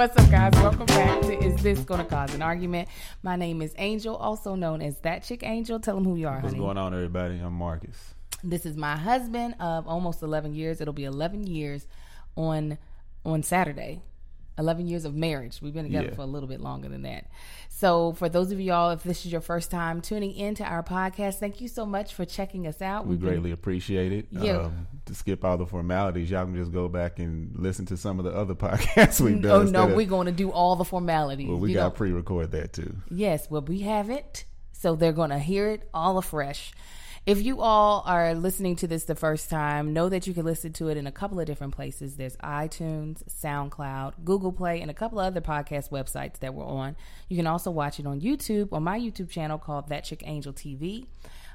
What's up, guys? Welcome back to Is This Gonna Cause an Argument? My name is Angel, also known as That Chick Angel. Tell them who you are, honey. What's going on, everybody? I'm Marcus. This is my husband of almost 11 years. It'll be 11 years on Saturday. 11 years of marriage. We've been together for a little bit longer than that. So for those of y'all, if this is your first time tuning into our podcast, thank you so much for checking us out. We greatly appreciate it. Yeah. To skip all the formalities, y'all can just go back and listen to some of the other podcasts we've done. Oh, no, we're going to do all the formalities. Well, we got to pre-record that too. Yes, well, we have it. So they're going to hear it all afresh. If you all are listening to this the first time, know that you can listen to it in a couple of different places. There's iTunes, SoundCloud, Google Play, and a couple of other podcast websites that we're on. You can also watch it on YouTube, on my YouTube channel called That Chick Angel TV.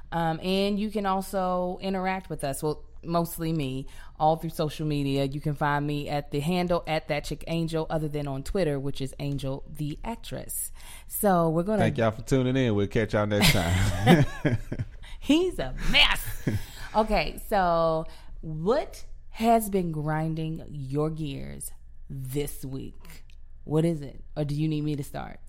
And you can also interact with us. Well, mostly me, all through social media. You can find me at the handle at That Chick Angel, other than on Twitter, which is Angel the Actress. So we're going to thank y'all for tuning in. We'll catch y'all next time. He's a mess. Okay, so what has been grinding your gears this week? What is it? Or do you need me to start?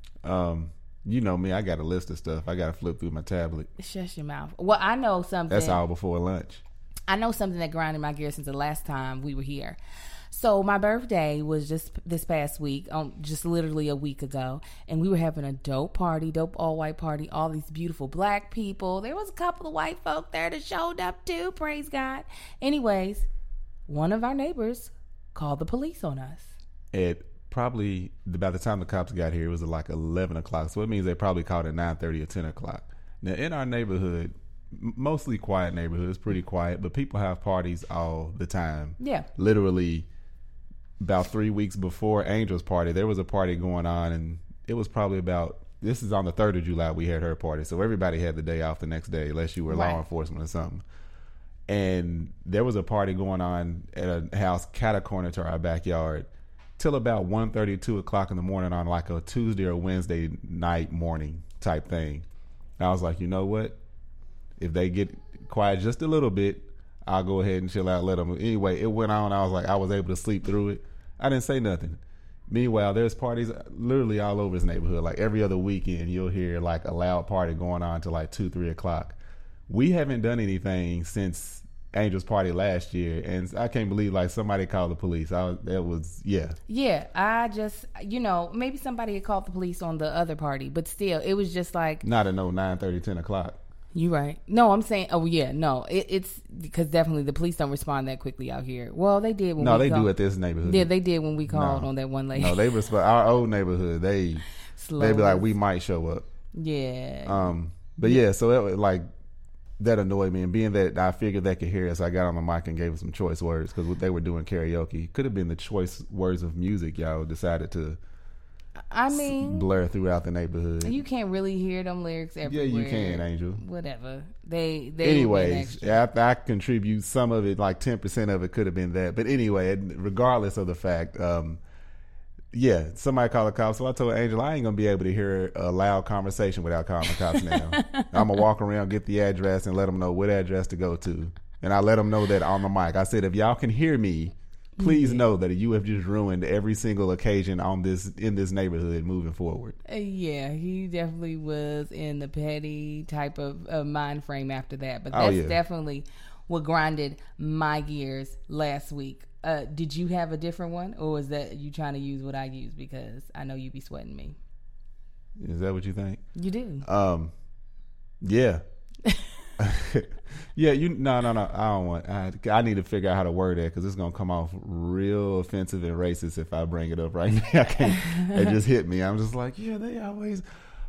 You know me, I got a list of stuff. I got to flip through my tablet. Shut your mouth. Well, I know something. That's all before lunch. I know something that grinded my gears since the last time we were here. So my birthday was just this past week, just literally a week ago, and we were having a dope party, dope all-white party, all these beautiful black people. There was a couple of white folk there that showed up too, praise God. Anyways, one of our neighbors called the police on us. At probably, by the time the cops got here, it was like 11 o'clock, so it means they probably called at 9:30 or 10 o'clock. Now, in our neighborhood, mostly quiet neighborhood, it's pretty quiet, but people have parties all the time. Yeah. Literally, about 3 weeks before Angel's party, there was a party going on, and it was probably this is on the 3rd of July, we had her party, so everybody had the day off the next day, unless you were law enforcement or something. And there was a party going on at a house cat-a-corner to our backyard till about 1:30, 2 o'clock in the morning on like a Tuesday or Wednesday night morning type thing. And I was like, you know what? If they get quiet just a little bit, I'll go ahead and chill out, let them. Anyway, it went on. I was able to sleep through it. I didn't say nothing. Meanwhile, there's parties literally all over this neighborhood. Like every other weekend, you'll hear like a loud party going on to like 2, 3 o'clock. We haven't done anything since Angel's party last year, and I can't believe like somebody called the police. Yeah, I just, maybe somebody had called the police on the other party, but still, it was just like not at no 9:30, 10 o'clock. You right. No, I'm saying, it's because definitely the police don't respond that quickly out here. Well, they did when we called. No, they do at this neighborhood. Yeah, they did when we called on that one lady. No, they respond. Our old neighborhood, they be like, we might show up. Yeah. But yeah, so that annoyed me, and being that I figured they could hear us, I got on the mic and gave them some choice words because they were doing karaoke. Could have been the choice words of music y'all decided to blur throughout the neighborhood. You can't really hear them lyrics everywhere. Yeah, you can, Angel. Whatever. They anyways, after I contribute some of it, like 10% of it could have been that. But anyway, regardless of the fact, somebody called the cops. So I told Angel, I ain't gonna be able to hear a loud conversation without calling the cops now. I'm gonna walk around, get the address, and let them know what address to go to. And I let them know that on the mic. I said, if y'all can hear me, please know that you have just ruined every single occasion in this neighborhood moving forward. Yeah, he definitely was in the petty type of mind frame after that. But that's definitely what grinded my gears last week. Did you have a different one, or is that you trying to use what I use? Because I know you be sweating me. Is that what you think? You do. Yeah. Yeah, no. I don't want. I need to figure out how to word that because it's gonna come off real offensive and racist if I bring it up right now. I can't. It just hit me. I'm just like, yeah, they always.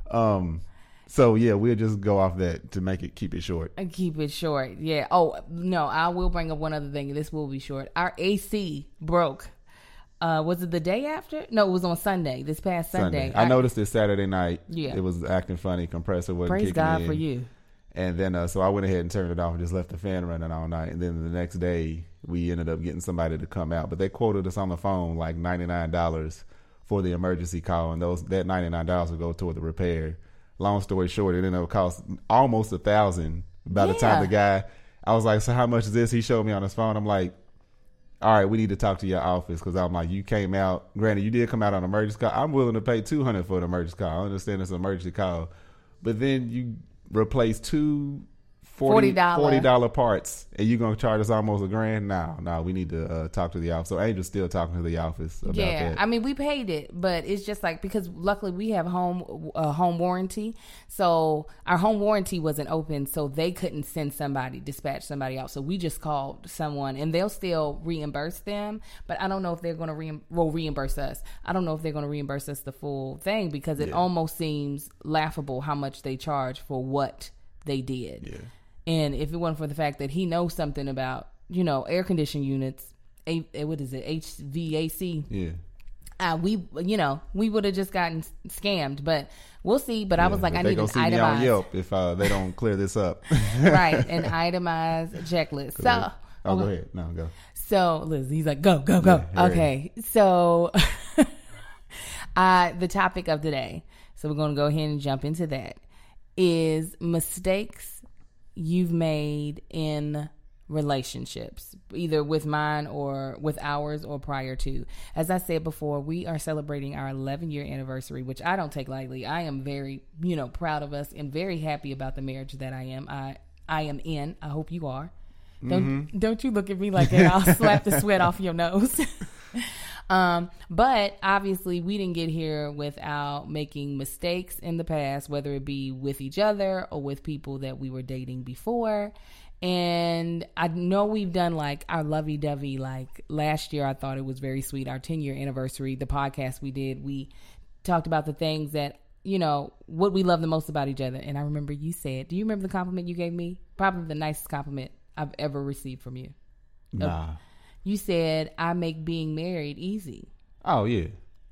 So yeah, we'll just go off that to keep it short. And keep it short. Yeah. Oh no, I will bring up one other thing. This will be short. Our AC broke. Was it the day after? No, it was on Sunday. This past Sunday. I noticed it Saturday night. Yeah. It was acting funny. Compressor wasn't kicking in. Praise God for you. And then, so I went ahead and turned it off and just left the fan running all night. And then the next day, we ended up getting somebody to come out. But they quoted us on the phone like $99 for the emergency call. And that $99 would go toward the repair. Long story short, it ended up cost almost $1,000 by the time the guy, I was like, so how much is this? He showed me on his phone. I'm like, all right, we need to talk to your office because I'm like, you came out. Granted, you did come out on an emergency call. I'm willing to pay $200 for an emergency call. I understand it's an emergency call, but then you replace two $40 parts, and you're gonna charge us almost $1,000. No, we need to talk to the office. So Angel's still talking to the office about that. I mean, we paid it, but it's just like, because luckily we have home warranty, so our home warranty wasn't open, so they couldn't dispatch somebody out. So we just called someone, and they'll still reimburse them, but I don't know if they're gonna reimburse us. I don't know if they're gonna reimburse us the full thing, because it almost seems laughable how much they charge for what they did. Yeah. And if it wasn't for the fact that he knows something about, air conditioning units, what is it, HVAC? Yeah. We would have just gotten scammed, but we'll see. But I was like, I need an itemized. They're going to see me on Yelp if they don't clear this up. Right, an itemized checklist. So, go ahead. No, go. So, Liz, he's like, go. Yeah, okay, so the topic of today, so we're going to go ahead and jump into that, is mistakes you've made in relationships, either with mine or with ours or prior to. As I said before, we are celebrating our 11-year anniversary, which I don't take lightly. I am very, proud of us and very happy about the marriage that I am. I am in. I hope you are. Don't you look at me like that. I'll slap the sweat off your nose. But obviously we didn't get here without making mistakes in the past, whether it be with each other or with people that we were dating before. And I know we've done like our lovey-dovey, like last year I thought it was very sweet, our 10-year anniversary, the podcast we did, we talked about the things that, what we love the most about each other. And I remember you said, do you remember the compliment you gave me? Probably the nicest compliment I've ever received from you. Nah. You said, I make being married easy. Oh, yeah.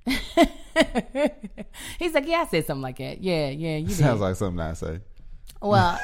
He's like, yeah, I said something like that. Yeah, you did. Sounds like something I say. Well,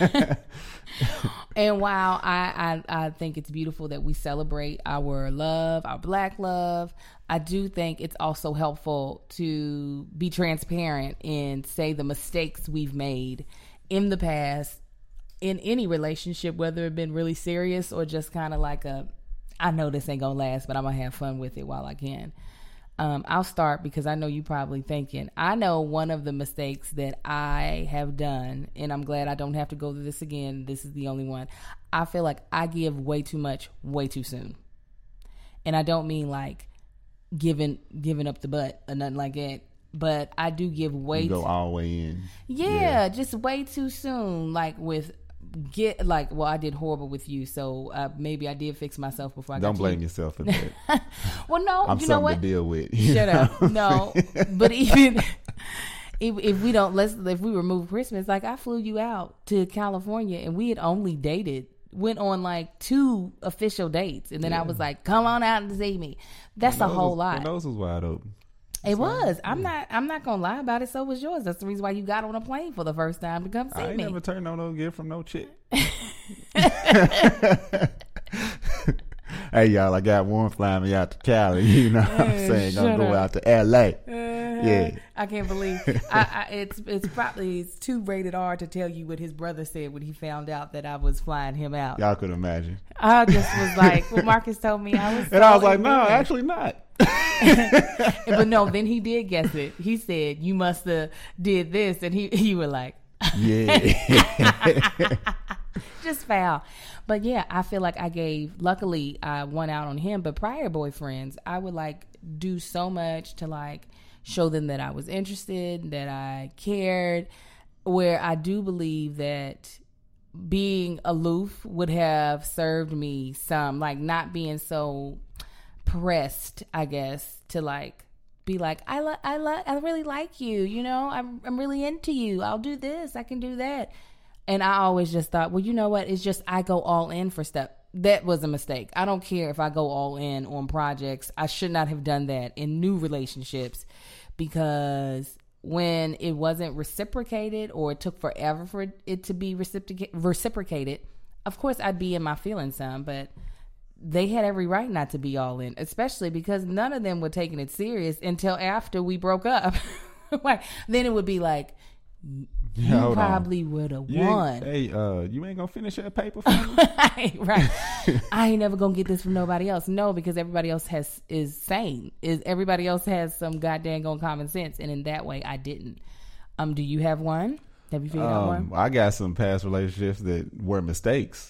and while I think it's beautiful that we celebrate our love, our Black love, I do think it's also helpful to be transparent and say the mistakes we've made in the past in any relationship, whether it been really serious or just kind of like I know this ain't gonna last, but I'm gonna have fun with it while I can. I'll start because I know you probably thinking, I know one of the mistakes that I have done, and I'm glad I don't have to go through this again. This is the only one. I feel like I give way too much, way too soon. And I don't mean like giving up the butt or nothing like that, but I do give way you go all the way in. Yeah, just way too soon. Like I did horrible with you, so maybe I did fix myself before I got you. Don't blame yourself for that. Well, no, I'm you know what? something to deal with. Shut up. No, but even if we remove Christmas, like I flew you out to California and we had only went on like 2 official dates, and then I was like, come on out and see me. That's a whole lot. My nose was wide open. It was. I'm not gonna lie about it. So was yours. That's the reason why you got on a plane for the first time to come see me. I ain't never turned no gift from no chick. Hey y'all, I got one flying me out to Cali. You know what I'm saying? Gonna go out to LA. Yeah. I can't believe it's probably too rated R to tell you what his brother said when he found out that I was flying him out. Y'all could imagine. I just was like, well, Marcus told me I was. And I was like, no, actually not. But no, then he did guess it. He said, you must have did this, and you were like, yeah. Just foul. But yeah, I feel like luckily I won out on him, but prior boyfriends, I would like do so much to like show them that I was interested, that I cared, where I do believe that being aloof would have served me some, like not being so pressed, I guess, to like be like, I really like you, I'm really into you. I'll do this, I can do that. And I always just thought, well, you know what? It's just I go all in for stuff. That was a mistake. I don't care if I go all in on projects. I should not have done that in new relationships, because when it wasn't reciprocated, or it took forever for it to be reciprocated, of course I'd be in my feelings some, but they had every right not to be all in, especially because none of them were taking it serious until after we broke up. Right. Then it would be like, you hold on. probably would have won. You ain't gonna finish that paper for me? Right. I ain't never gonna get this from nobody else. No, because everybody else is sane. Everybody else has some goddamn common sense, and in that way, I didn't. Do you have one? Have you figured out one? I got some past relationships that were mistakes.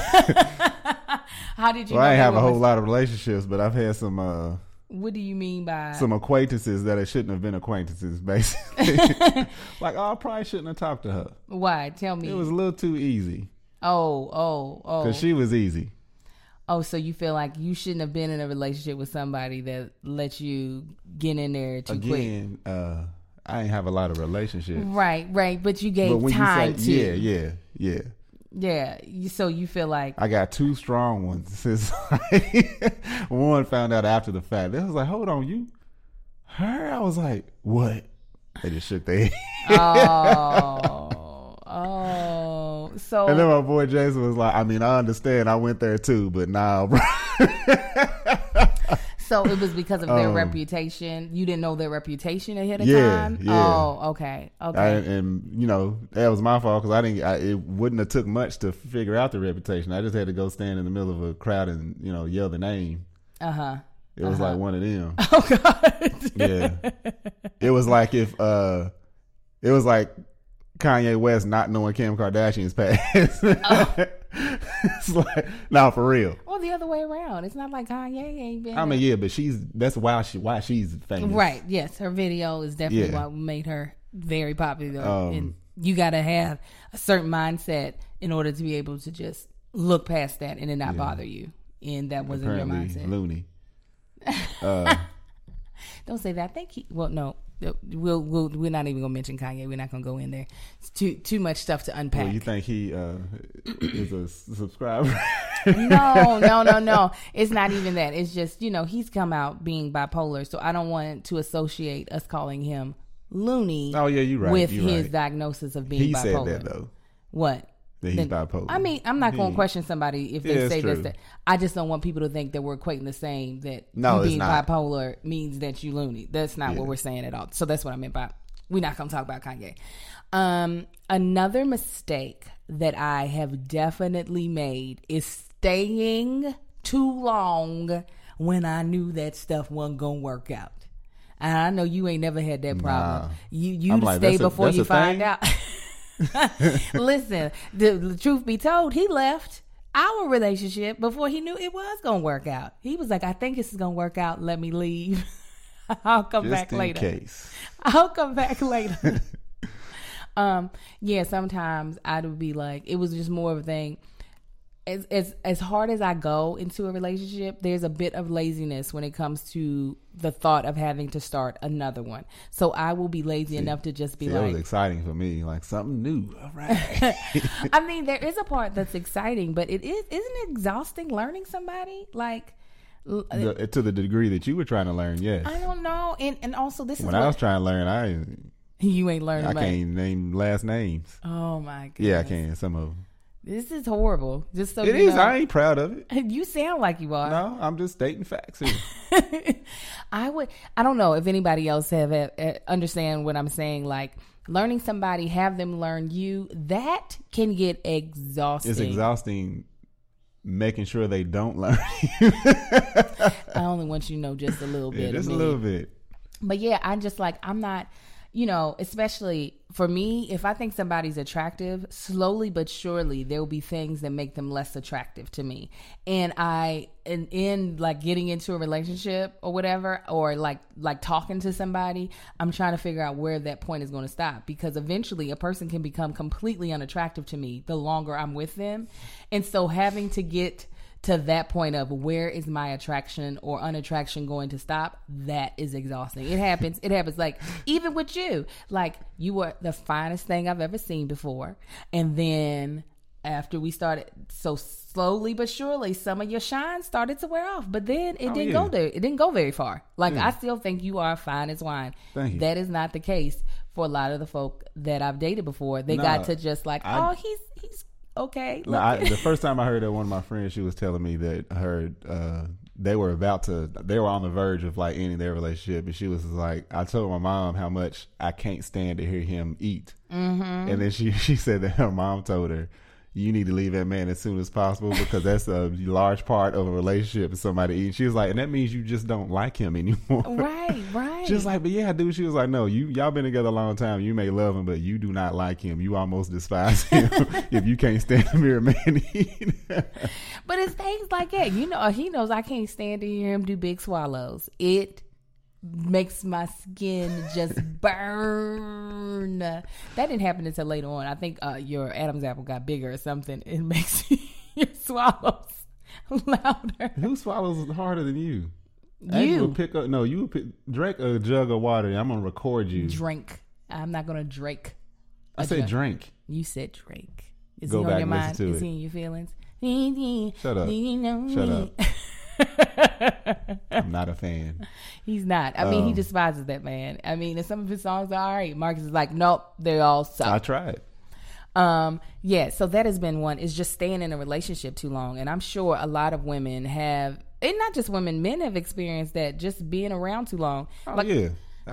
How did you? Well, I ain't have a whole lot of relationships, but I've had some. What do you mean by some acquaintances that it shouldn't have been acquaintances, basically? Like, I probably shouldn't have talked to her. Why? Tell me. It was a little too easy. Oh. Because she was easy. Oh, so you feel like you shouldn't have been in a relationship with somebody that let you get in there too quick? Again, I ain't have a lot of relationships. Right. But you gave time to. Yeah. Yeah, so you feel like I got two strong ones. One found out after the fact. They was like, "Hold on, her?" I was like, "What?" They just shook their head. So. And then my boy Jason was like, "I mean, I understand. I went there too, but nah, bro." So it was because of their reputation. You didn't know their reputation ahead of time. Yeah. Oh, okay. And that was my fault because it wouldn't have took much to figure out the reputation. I just had to go stand in the middle of a crowd and yell the name. It was like one of them. Oh God. Yeah. It was like it was like Kanye West not knowing Kim Kardashian's past. It's like, no, for real. Well, the other way around. It's not like Kanye ain't been. I mean, yeah, but that's why she's famous. Right. Yes, her video is definitely what made her very popular. And you got to have a certain mindset in order to be able to just look past that and it not bother you. And that wasn't apparently your mindset. Looney. Don't say that. Well, no. We're not even gonna mention Kanye. We're not gonna go in there. It's too much stuff to unpack. Well, you think he is a subscriber? No. It's not even that. It's just he's come out being bipolar, so I don't want to associate us calling him loony. Oh yeah, you're right. With his diagnosis of being bipolar. He said that though. What? That he's bipolar. I mean, I'm not going to question somebody if they say true. this. I just don't want people to think that we're equating the same, that you being bipolar means that you loony. That's not what we're saying at all. So that's what I meant by, we're not going to talk about Kanye. Another mistake that I have definitely made is staying too long when I knew that stuff wasn't going to work out. And I know you ain't never had that problem. You stay before you find out. Listen, the truth be told, he left our relationship before he knew it was gonna work out. He was like, I think this is gonna work out, let me leave. I'll come back later. Case. I'll come back later. Sometimes I would be like, it was just more of a thing. As hard as I go into a relationship, there's a bit of laziness when it comes to the thought of having to start another one. So I will be lazy enough to just be like... It was exciting for me, like something new. All right. I mean, there is a part that's exciting, but isn't it exhausting learning somebody? Like... to the degree that you were trying to learn, yes. I don't know. And also this when I was trying to learn, you ain't learning much. I can't name last names. Oh my goodness. Yeah, I can. Some of them. This is horrible. Just so it is. I ain't proud of it. You sound like you are. No, I'm just stating facts here. I don't know if anybody else understand what I'm saying. Like learning somebody, have them learn you. That can get exhausting. It's exhausting. Making sure they don't learn you. I only want you to know just a little bit. Just a little bit. But yeah, I'm not. Especially for me, if I think somebody's attractive, slowly but surely there will be things that make them less attractive to me. And in like getting into a relationship or whatever, or like talking to somebody, I'm trying to figure out where that point is going to stop, because eventually a person can become completely unattractive to me the longer I'm with them. And so having to get to that point of where is my attraction or unattraction going to stop, that is exhausting. It happens like even with you, like you were the finest thing I've ever seen before, and then after we started, so slowly but surely some of your shine started to wear off, but then it didn't go there. It didn't go very far. Like I still think you are fine as wine. Thank you. That is not the case for a lot of the folk that I've dated before. They got to just like, he's okay. The first time I heard that, one of my friends, she was telling me that her they were on the verge of like ending their relationship, and she was like, I told my mom how much I can't stand to hear him eat. And then she said that her mom told her, you need to leave that man as soon as possible, because that's a large part of a relationship is somebody eating. She was like, and that means you just don't like him anymore. Right. She was like, but yeah, dude. She was like, no, y'all been together a long time. You may love him, but you do not like him. You almost despise him if you can't stand to hear a man eat. But it's things like that. You know, he knows I can't stand to hear him do big swallows. It makes my skin just burn. That didn't happen until later on. I think your Adam's apple got bigger or something. It makes your swallows louder. Who swallows harder than you? You would drink a jug of water. I'm gonna record you. Drink. I'm not gonna drink. I said drink. You said drink. Is Go he back on your and mind? listen to Is it. he in your feelings? Shut up. Do you know Shut me? up. I'm not a fan. He's not. I mean, he despises that man. I mean, and some of his songs are all right. Marcus is like, nope, they all suck. I tried. Yeah, so that has been one, is just staying in a relationship too long. And I'm sure a lot of women have, and not just women, men have experienced that, just being around too long. Oh, like, yeah.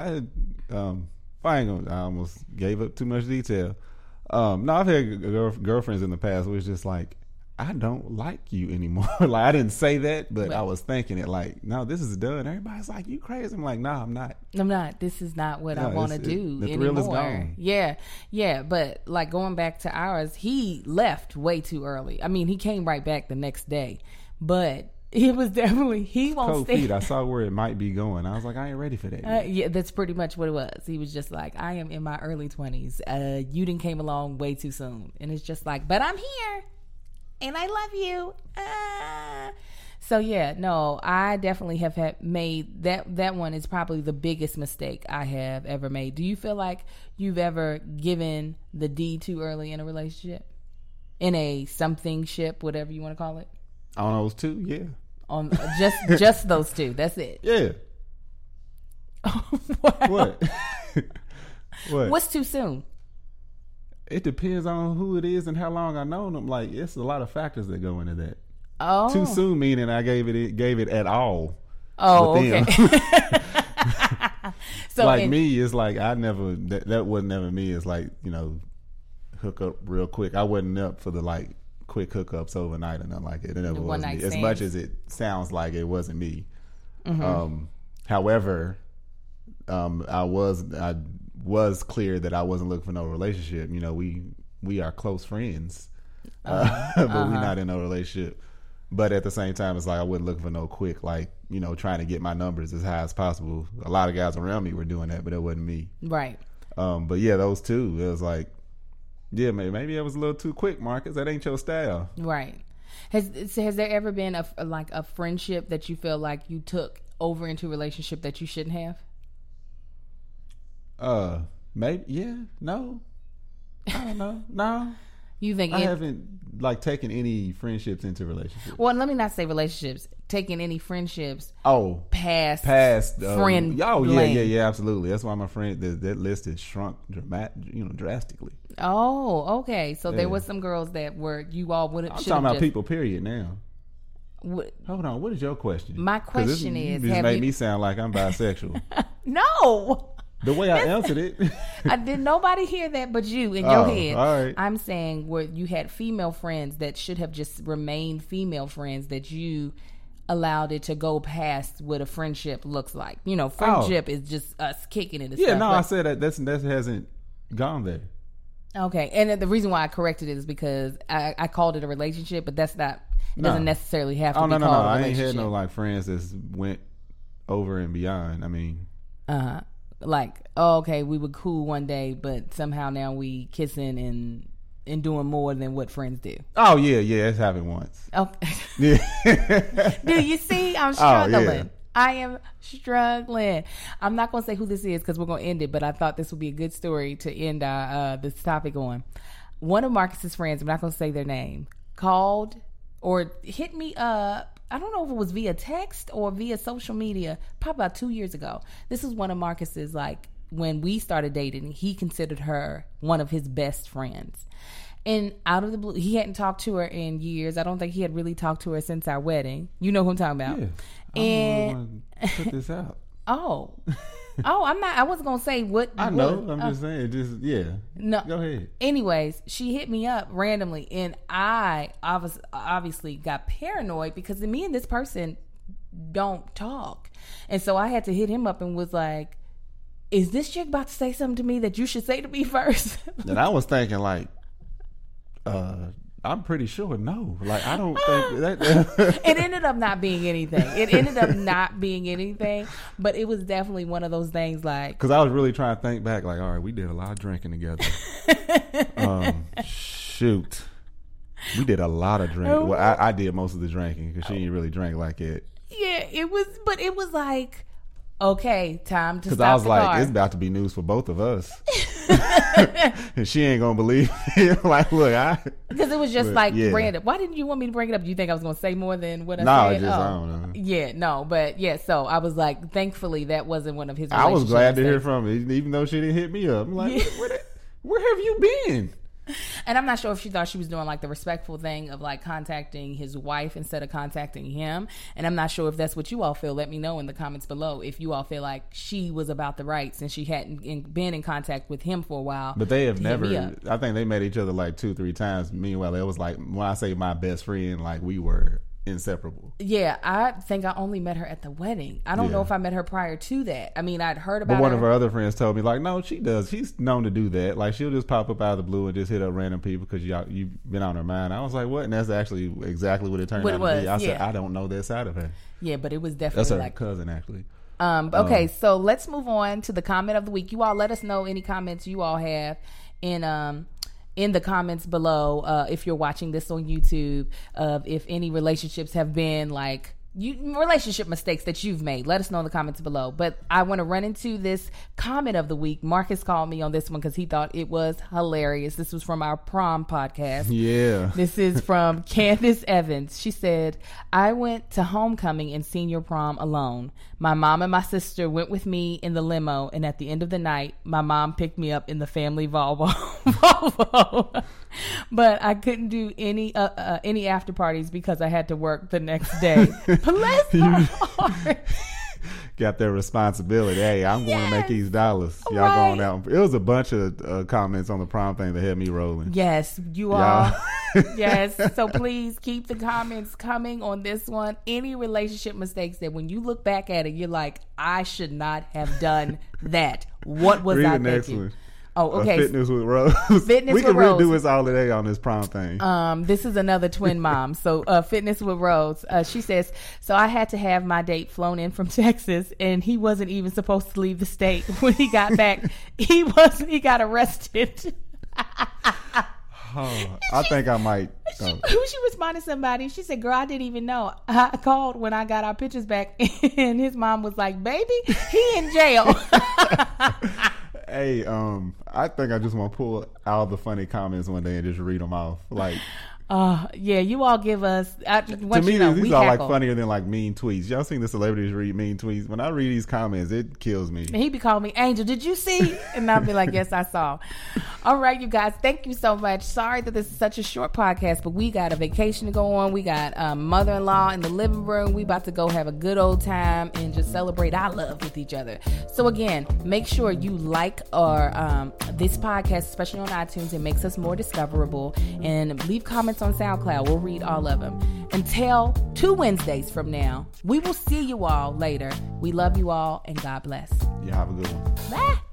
I almost gave up too much detail. No, I've had girlfriends in the past where it's just like, I don't like you anymore. Like, I didn't say that, but I was thinking it like, no, this is done. Everybody's like, you crazy. I'm like, no, I'm not. This is not what I want to do the anymore. thrill is gone. Yeah. But like going back to ours, he left way too early. I mean, he came right back the next day, but it was definitely, he won't Cold stay. feet. I saw where it might be going. I was like, I ain't ready for that yet. Yeah, that's pretty much what it was. He was just like, I am in my early 20s. You didn't came along way too soon. And it's just like, but I'm here. And I love you. So yeah, no, I definitely have made that one is probably the biggest mistake I have ever made. Do you feel like you've ever given the D too early in a relationship? In a something ship, whatever you want to call it? On those two, yeah. On just those two. That's it. Yeah. Wow. What? What? What's too soon? It depends on who it is and how long I know them. Like, it's a lot of factors that go into that. Oh, Too soon meaning I gave it at all. Oh, okay. So like me, it's like I never that wasn't never me. It's like, you know, hook up real quick. I wasn't up for the like quick hookups overnight or nothing like it. It never was me. As much as it sounds like it wasn't me. Mm-hmm. However, I was clear that I wasn't looking for no relationship. You know, we are close friends, but we're not in no relationship. But at the same time, it's like I wasn't looking for no quick, like, you know, trying to get my numbers as high as possible. A lot of guys around me were doing that, but it wasn't me. Right. But yeah, those two, it was like, yeah, maybe it was a little too quick, Marcus. That ain't your style. Right. Has there ever been a friendship that you feel like you took over into a relationship that you shouldn't have? Maybe, yeah, no, I don't know, no. You think I haven't like taken any friendships into relationships. Well, let me not say relationships. Taking any friendships. Oh, past friend. Oh, yeah, absolutely. That's why my friend that list has shrunk drastically. Oh, okay. So there was some girls that were you all would have. I'm talking about people. Period. Now. Hold on. What is your question? My question is, this made me sound like I'm bisexual. No. The way I answered it. Did nobody hear that but you in your head. All right. I'm saying where you had female friends that should have just remained female friends that you allowed it to go past what a friendship looks like. You know, friendship is just us kicking it. Yeah, no, I said that hasn't gone there. Okay, and the reason why I corrected it is because I called it a relationship, but that's not. It doesn't necessarily have to be called a relationship. I ain't had no like friends that went over and beyond. I mean, like, oh, okay, we were cool one day, but somehow now we kissing and doing more than what friends do. Oh yeah, it's happened once. Okay. Yeah. Do you see? I'm struggling. Oh, yeah. I am struggling. I'm not going to say who this is because we're going to end it, but I thought this would be a good story to end this topic on. One of Marcus's friends, I'm not going to say their name, called or hit me up. I don't know if it was via text or via social media, probably about 2 years ago. This is one of Marcus's, like, when we started dating, he considered her one of his best friends. And out of the blue, he hadn't talked to her in years. I don't think he had really talked to her since our wedding. You know who I'm talking about. Yeah. And put this out. Oh, I'm not. I wasn't gonna say what. I know. I'm just saying. Just No. Go ahead. Anyways, she hit me up randomly, and I obviously got paranoid because me and this person don't talk, and so I had to hit him up and was like, "Is this chick about to say something to me that you should say to me first?" And I was thinking like, I'm pretty sure no. Like, I don't think that. It ended up not being anything. But it was definitely one of those things like. Because I was really trying to think back, like, all right, we did a lot of drinking together. Shoot. We did a lot of drinking. Well, I did most of the drinking because she didn't really drink like it. Yeah, it was like, okay, time to stop. Because I was like, car. It's about to be news for both of us. And she ain't gonna believe it. Like, look, because it was just random. Why didn't you want me to bring it up? Do you think I was gonna say more than what I said? I don't know. Yeah, no, but yeah. So I was like, thankfully that wasn't one of his. I was glad to hear from her, even though she didn't hit me up. I'm like, where have you been? And I'm not sure if she thought she was doing like the respectful thing of like contacting his wife instead of contacting him. And I'm not sure if that's what you all feel. Let me know in the comments below if you all feel like she was about the right since she hadn't been in contact with him for a while. But they have never, I think they met each other like 2-3 times. Meanwhile, it was like, when I say my best friend, like we were inseparable. Yeah, I think I only met her at the wedding. I don't know if I met her prior to that. I mean, I'd heard about her. But one of her other friends told me, like, no, she does. She's known to do that. Like, she'll just pop up out of the blue and just hit up random people because you've been on her mind. I was like, what? And that's actually exactly what it turned out to be. I said, I don't know that side of her. Yeah, but it was definitely that's her cousin, actually. Okay, so let's move on to the comment of the week. You all let us know any comments you all have in the comments below, if you're watching this on YouTube, if any relationships have been like relationship mistakes that you've made. Let us know in the comments below. But I want to run into this comment of the week. Marcus called me on this one because he thought it was hilarious. This was from our prom podcast. Yeah. This is from Candace Evans. She said, I went to homecoming and senior prom alone. My mom and my sister went with me in the limo, and at the end of the night, my mom picked me up in the family Volvo. But I couldn't do any after parties because I had to work the next day. Bless her heart. Got their responsibility. Hey, I'm going to make these dollars. Y'all going out. It was a bunch of comments on the prom thing that had me rolling. Yes, you all. Yes. So please keep the comments coming on this one. Any relationship mistakes that when you look back at it, you're like, I should not have done that. What was I thinking? Next one. Oh, okay. Fitness with Rose. We could redo this all today on this prom thing. This is another twin mom. So, Fitness with Rose. She says, so I had to have my date flown in from Texas, and he wasn't even supposed to leave the state. When he got back, he got arrested. I think I might. She responded to somebody. She said, girl, I didn't even know. I called when I got our pictures back, and his mom was like, baby, he in jail. Hey, I think I just want to pull all the funny comments one day and just read them off. Like, yeah, you all give us. To me, these are like funnier than like mean tweets. Y'all seen the celebrities read mean tweets? When I read these comments, it kills me. And he be calling me Angel. Did you see? And I'll be like, yes, I saw. All right, you guys, thank you so much. Sorry that this is such a short podcast, but we got a vacation to go on. We got mother-in-law in the living room. We about to go have a good old time and just celebrate our love with each other. So again, make sure you like this podcast, especially on iTunes. It makes us more discoverable. And leave comments on SoundCloud. We'll read all of them. Until 2 Wednesdays from now, we will see you all later. We love you all, and God bless. Yeah, have a good one. Bye.